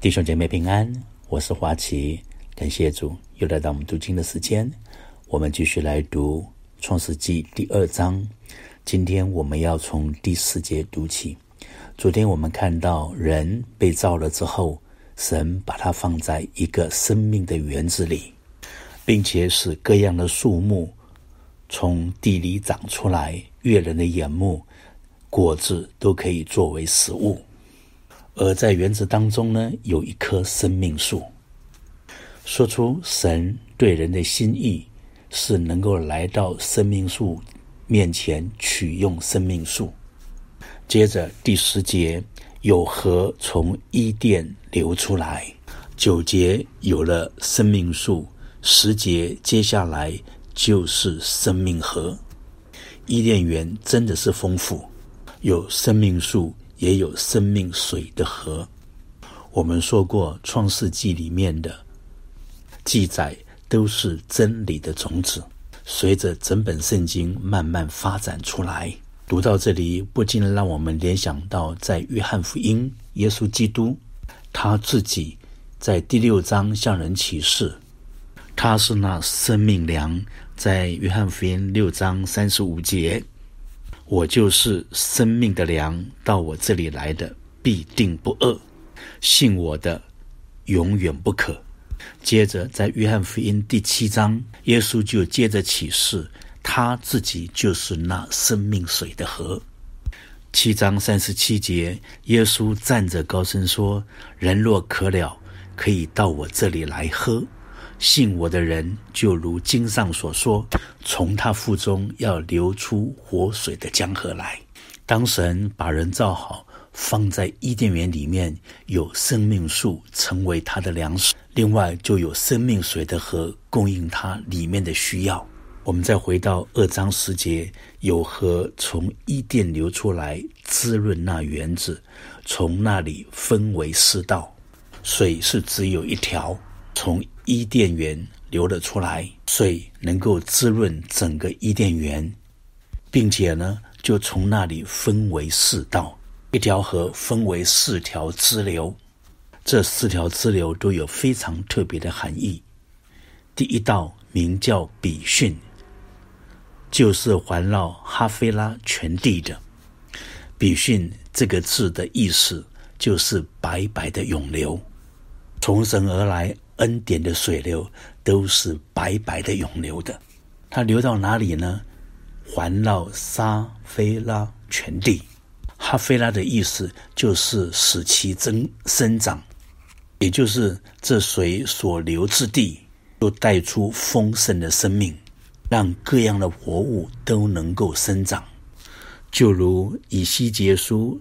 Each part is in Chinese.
弟兄姐妹平安，我是华奇，感谢主，又来到我们读经的时间。我们继续来读创世纪第2章，今天我们要从第4节读起。昨天我们看到人被造了之后，神把它放在一个生命的园子里，并且使各样的树木从地里长出来，悦人的眼目，果子都可以作为食物。而在园子当中呢，有一棵生命树，说出神对人的心意是能够来到生命树面前取用生命树。接着第10节，有河从伊甸流出来。9节有了生命树，10节接下来就是生命河。伊甸园真的是丰富，有生命树也有生命水的河。我们说过创世纪里面的记载都是真理的种子，随着整本圣经慢慢发展出来。读到这里，不禁让我们联想到在约翰福音，耶稣基督他自己在第6章向人启示，他是那生命粮。在约翰福音6章35节，我就是生命的粮，到我这里来的必定不饿，信我的永远不渴。接着在约翰福音第7章，耶稣就接着启示他自己就是那生命水的河。7章37节，耶稣站着高声说，人若渴了，可以到我这里来喝，信我的人就如经上所说，从他腹中要流出活水的江河来。当神把人造好，放在伊甸园里面，有生命树成为他的粮食，另外就有生命水的河供应他里面的需要。我们再回到2章10节，有河从伊甸流出来，滋润那园子，从那里分为4道，水是只有一条，从伊甸园流了出来，水能够滋润整个伊甸园，并且呢，就从那里分为4道，一条河分为4条支流，这4条支流都有非常特别的含义。第一道名叫比逊，就是环绕哈菲拉全地的。比逊这个字的意思就是白白的涌流，从神而来恩典的水流都是白白的涌流的。它流到哪里呢？环绕撒菲拉全地。哈菲拉的意思就是使其生长，也就是这水所流之地都带出丰盛的生命，让各样的活物都能够生长。就如以西结书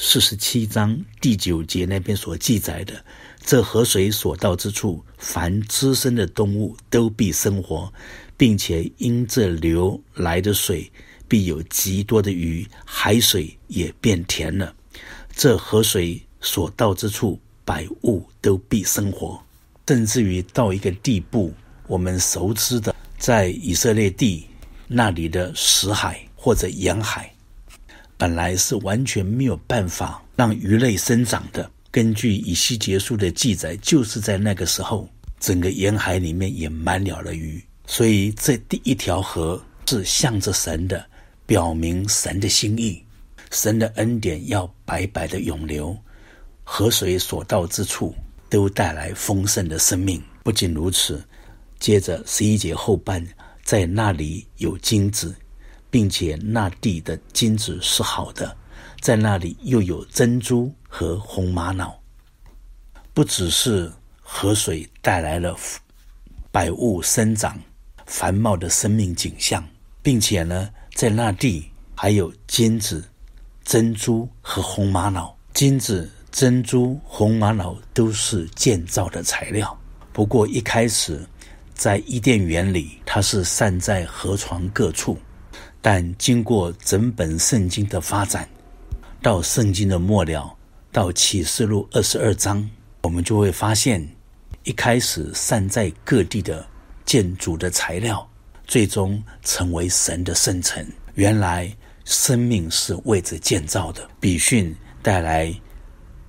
47章第9节那边所记载的，这河水所到之处，凡滋生的动物都必生活，并且因这流来的水必有极多的鱼，海水也变甜了。这河水所到之处，百物都必生活。甚至于到一个地步，我们熟知的在以色列地那里的死海或者沿海，本来是完全没有办法让鱼类生长的。根据以西结书的记载，就是在那个时候，整个沿海里面也满了了鱼。所以这第一条河是向着神的，表明神的心意，神的恩典要白白的涌流，河水所到之处都带来丰盛的生命。不仅如此，接着11节后半，在那里有金子，并且那地的金子是好的，在那里又有珍珠和红玛瑙。不只是河水带来了百物生长繁茂的生命景象，并且呢，在那地还有金子、珍珠和红玛瑙。金子、珍珠、红玛瑙都是建造的材料。不过一开始在伊甸园里，它是散在河床各处，但经过整本圣经的发展，到圣经的末了，到启示录22章，我们就会发现，一开始散在各地的建筑的材料，最终成为神的圣城。原来生命是为着建造的。比逊带来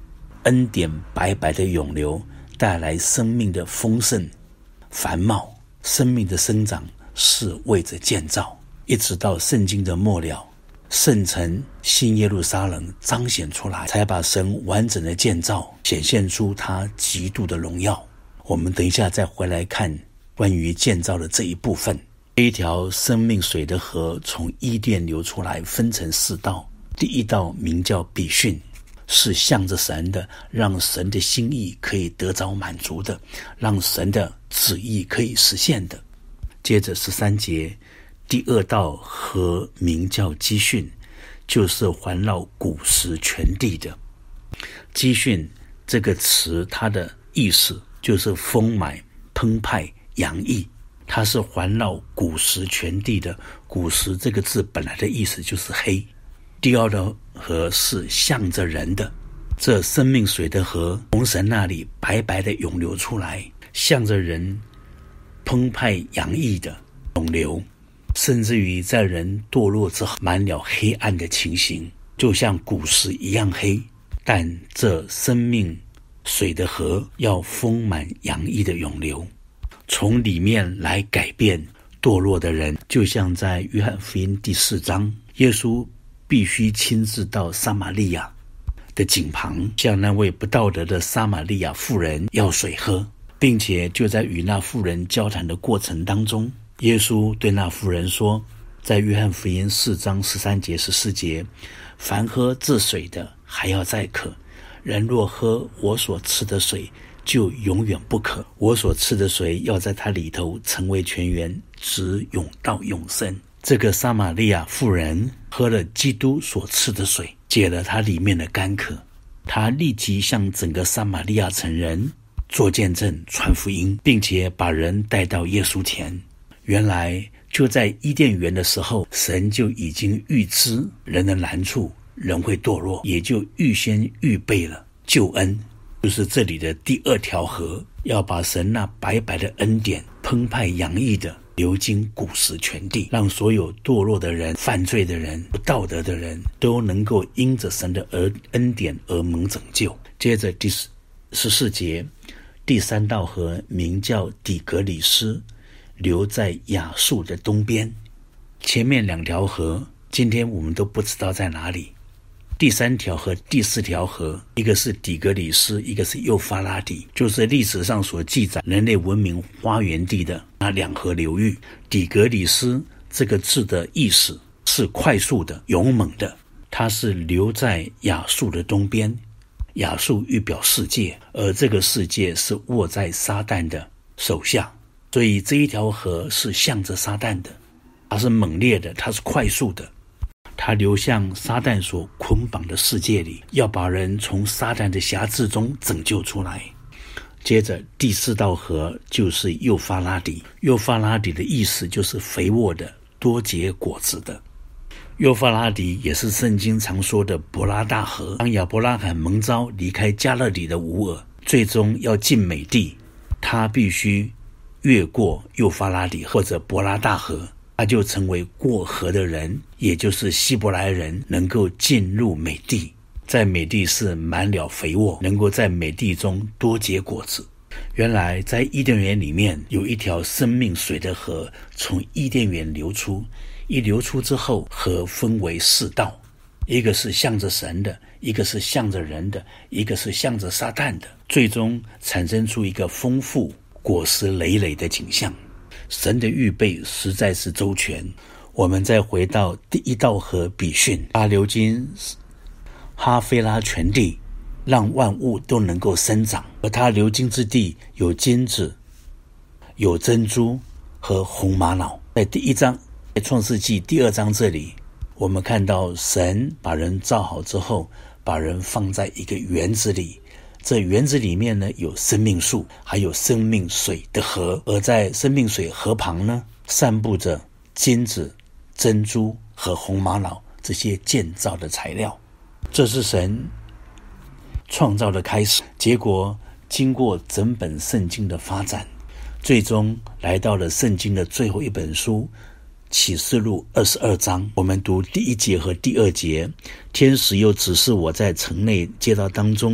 恩典白白的涌流，带来生命的丰盛繁茂。生命的生长是为着建造，一直到圣经的末了，圣城新耶路撒冷彰显出来，才把神完整的建造，显现出他极度的荣耀。我们等一下再回来看关于建造的这一部分。这一条生命水的河从伊甸流出来，分成4道。第一道名叫比逊，是向着神的，让神的心意可以得着满足的，让神的旨意可以实现的。接着13节，第2道河名叫基训，就是环绕古时全地的。基训这个词，它的意思就是丰满、澎湃、洋溢，它是环绕古时全地的。古时这个字本来的意思就是黑。第2道河是向着人的，这生命水的河从神那里白白的涌流出来，向着人澎湃洋溢的涌流，甚至于在人堕落之后满了黑暗的情形，就像古时一样黑。但这生命水的河要丰满洋溢的涌流，从里面来改变堕落的人。就像在约翰福音第4章，耶稣必须亲自到撒玛利亚的井旁，向那位不道德的撒玛利亚妇人要水喝，并且就在与那妇人交谈的过程当中，耶稣对那妇人说，在约翰福音4章13节14节，凡喝这水的还要再渴，人若喝我所赐的水，就永远不渴。我所赐的水要在他里头成为泉源，直涌到永生。这个撒玛利亚妇人喝了基督所赐的水，解了他里面的干渴。他立即向整个撒玛利亚城人做见证，传福音，并且把人带到耶稣前。原来就在伊甸园的时候，神就已经预知人的难处，人会堕落，也就预先预备了救恩，就是这里的第2条河，要把神那白白的恩典澎湃洋溢的流经古时全地，让所有堕落的人、犯罪的人、不道德的人都能够因着神的恩典而蒙拯救。接着第14节，第3道河名叫底格里斯，流在亚述的东边。前面2条河今天我们都不知道在哪里。第3条和第4条河，一个是底格里斯，一个是幼发拉底，就是历史上所记载人类文明发源地的那2河流域。底格里斯这个字的意思是快速的、勇猛的，它是流在亚述的东边。亚述预表世界，而这个世界是握在撒旦的手下，所以这一条河是向着撒旦的，它是猛烈的，它是快速的，它流向撒旦所捆绑的世界里，要把人从撒旦的辖制中拯救出来。接着第4道河就是幼发拉底，幼发拉底的意思就是肥沃的、多结果子的。幼发拉底也是圣经常说的伯拉大河。当亚伯拉罕蒙召离开加勒底的乌尔，最终要进美地，他必须越过幼发拉底或者伯拉大河，他就成为过河的人，也就是希伯来人，能够进入美地。在美地是满了肥沃，能够在美地中多结果子。原来在伊甸园里面有一条生命水的河从伊甸园流出，一流出之后，河分为4道，一个是向着神的，一个是向着人的，一个是向着撒旦的，最终产生出一个丰富果实累累的景象。神的预备实在是周全。我们再回到第1道河比逊，它流经哈菲拉全地，让万物都能够生长，而它流经之地有金子、有珍珠和红玛瑙。在第1章，在创世纪第2章这里，我们看到神把人造好之后，把人放在一个园子里，这园子里面呢有生命树，还有生命水的河，而在生命水河旁呢，散布着金子、珍珠和红玛瑙这些建造的材料。这是神创造的开始，结果经过整本圣经的发展，最终来到了圣经的最后一本书启示录22章。我们读第1节和第2节，天使又指示我在城内街道当中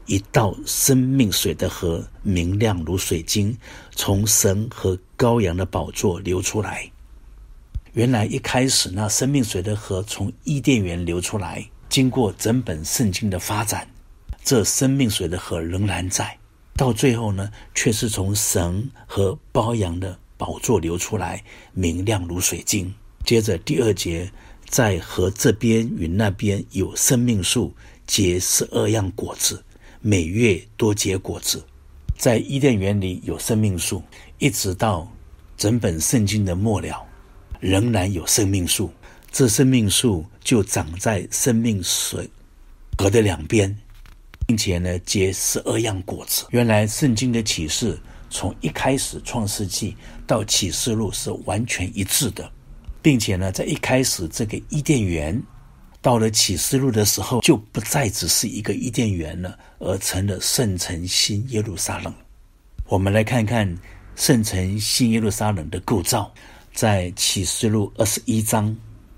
一道生命水的河，明亮如水晶，从神和羔羊的宝座流出来。原来一开始那生命水的河从伊甸园流出来，经过整本圣经的发展，这生命水的河仍然在，到最后呢，却是从神和羔羊的宝座流出来，明亮如水晶。接着第2节，在河这边与那边有生命树，结12样果子，每月多结果子。在伊甸园里有生命树，一直到整本圣经的末了，仍然有生命树。这生命树就长在生命水河的两边，并且呢结12样果子。原来圣经的启示从一开始创世纪到启示录是完全一致的，并且呢在一开始这个伊甸园到了启示录的时候就不再只是一个伊甸园了，而成了圣城新耶路撒冷。我们来看看圣城新耶路撒冷的构造。在启示录21章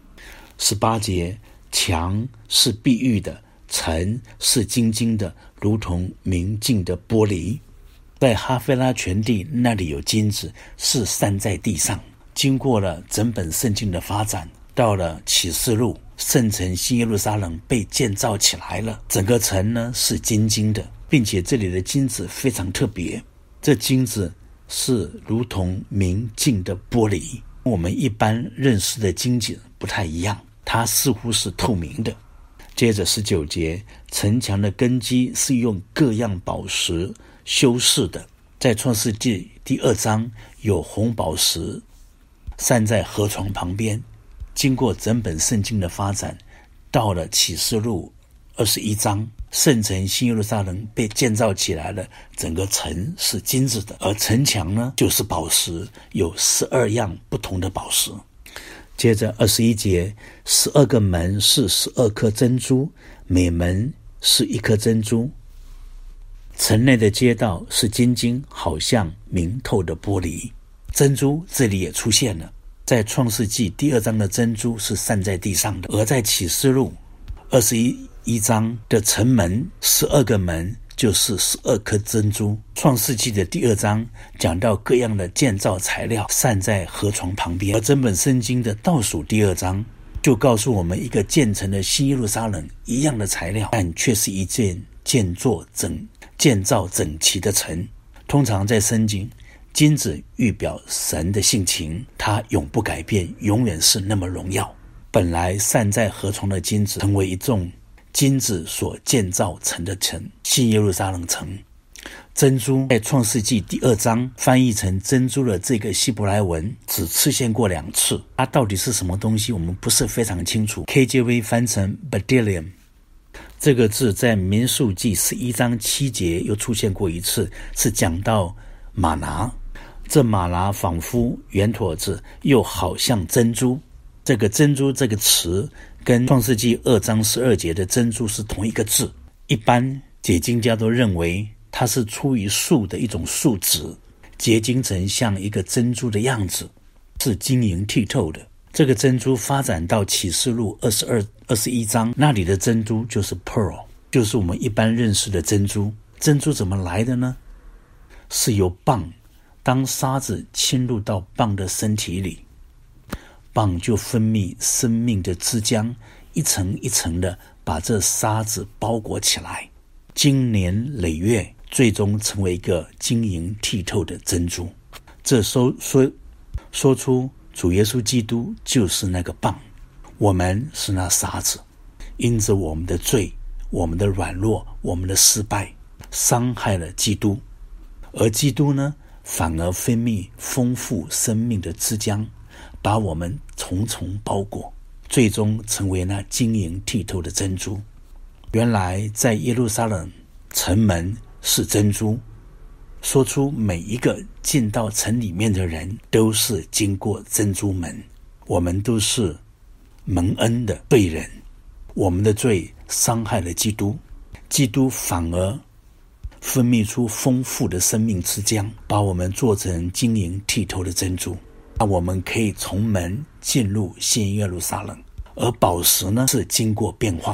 18节，墙是碧玉的，城是金晶的，如同明镜的玻璃。在哈菲拉全地那里有金子，是散在地上。经过了整本圣经的发展，到了启示录，圣城新耶路撒冷被建造起来了，整个城呢是金晶的，并且这里的金子非常特别，这金子是如同明镜的玻璃，我们一般认识的金子不太一样，它似乎是透明的。接着19节，城墙的根基是用各样宝石修饰的。在创世纪第2章有红宝石散在河床旁边。经过整本圣经的发展，到了启示录21章，圣城新耶路撒冷被建造起来了，整个城是金子的，而城墙呢就是宝石，有12样不同的宝石。接着21节，12个门是12颗珍珠，每门是1颗珍珠。城内的街道是金晶，好像明透的玻璃。珍珠这里也出现了，在创世纪第2章的珍珠是散在地上的，而在启示录21章的城门12个门就是12颗珍珠。创世纪的第2章讲到各样的建造材料散在河床旁边，而整本圣经的倒数第2章就告诉我们一个建成的新耶路撒冷一样的材料，但却是一件建造整齐的城。通常在圣经，金子预表神的性情，它永不改变，永远是那么荣耀。本来散在河床的金子成为一众金子所建造成的城，新耶路撒冷城。珍珠在创世纪第2章翻译成珍珠的这个希伯来文只出现过2次，它到底是什么东西我们不是非常清楚。 KJV 翻成 bdellium， 这个字在民数记11章7节又出现过1次，是讲到玛拿。这玛拿仿佛圆坨子，又好像珍珠。这个珍珠这个词跟创世纪2章12节的珍珠是同一个字。一般解经家都认为它是出于树的一种树脂，结晶成像一个珍珠的样子，是晶莹剔透的。这个珍珠发展到启示录21章，那里的珍珠就是 pearl， 就是我们一般认识的珍珠。珍珠怎么来的呢？是由蚌，当沙子侵入到蚌的身体里，蚌就分泌生命的汁浆，一层一层的把这沙子包裹起来，经年累月，最终成为一个晶莹剔透的珍珠。这说出主耶稣基督就是那个蚌，我们是那沙子，因着我们的罪，我们的软弱，我们的失败，伤害了基督，而基督呢，反而分泌丰富生命的汁浆，把我们重重包裹，最终成为那晶莹剔透的珍珠。原来在耶路撒冷城门是珍珠，说出每一个进到城里面的人都是经过珍珠门，我们都是蒙恩的罪人，我们的罪伤害了基督，基督反而分泌出丰富的生命之浆，把我们做成晶莹剔透的珍珠，让我们可以从门进入新耶路撒冷。而宝石呢，是经过变化的，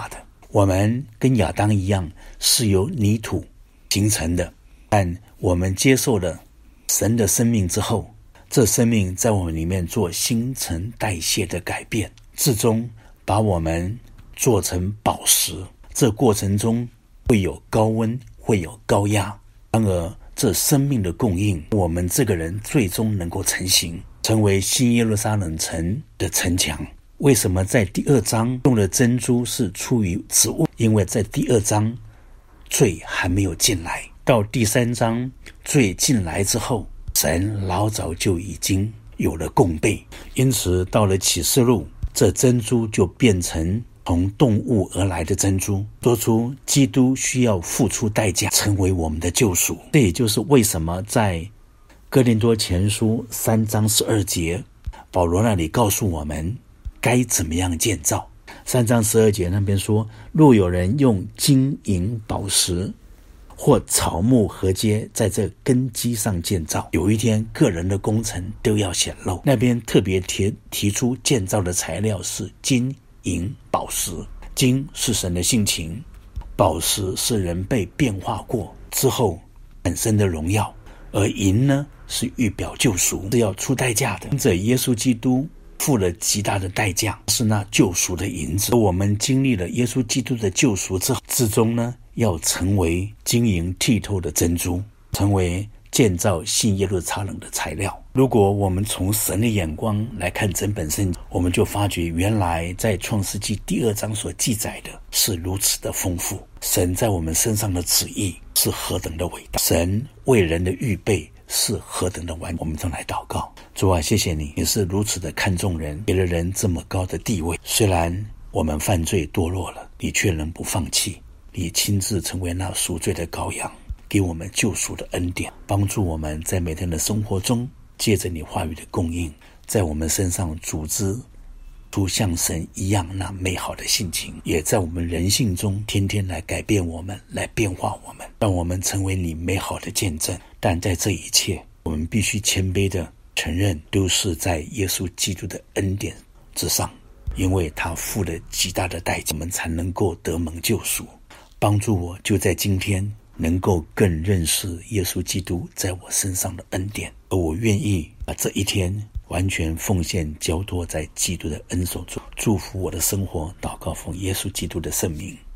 我们跟亚当一样是由泥土形成的，但我们接受了神的生命之后，这生命在我们里面做新陈代谢的改变，最终把我们做成宝石。这过程中会有高温，会有高压，然而这生命的供应，我们这个人最终能够成型，成为新耶路撒冷城的城墙。为什么在第2章用的珍珠是出于植物？因为在第2章罪还没有进来，到第3章罪进来之后，神老早就已经有了供备，因此到了启示录，这珍珠就变成从动物而来的珍珠，说出基督需要付出代价成为我们的救赎。这也就是为什么在哥林多前书3章12节，保罗那里告诉我们该怎么样建造。3章12节那边说，若有人用金银宝石或草木禾秸在这根基上建造，有一天个人的工程都要显露。那边特别提出建造的材料是金银宝石。金是神的性情，宝石是人被变化过之后本身的荣耀，而银呢是预表救赎，是要出代价的。因此耶稣基督付了极大的代价，是那救赎的银子。我们经历了耶稣基督的救赎之后，最终呢要成为晶莹剔透的珍珠，成为建造新耶路撒冷的材料。如果我们从神的眼光来看整本圣经，我们就发觉原来在创世纪第2章所记载的是如此的丰富，神在我们身上的旨意是何等的伟大，神为人的预备是何等的完。我们正来祷告。主啊，谢谢你，你是如此的看重人，给了人这么高的地位。虽然我们犯罪堕落了，你却仍不放弃，你亲自成为那赎罪的羔羊，给我们救赎的恩典，帮助我们在每天的生活中，借着你话语的供应，在我们身上组织出像神一样那美好的性情，也在我们人性中天天来改变我们，来变化我们，让我们成为你美好的见证。但在这一切，我们必须谦卑的承认，都是在耶稣基督的恩典之上，因为他付了极大的代价，我们才能够得蒙救赎。帮助我就在今天能够更认识耶稣基督在我身上的恩典，而我愿意把这一天完全奉献交托在基督的恩手中，祝福我的生活。祷告奉耶稣基督的圣名。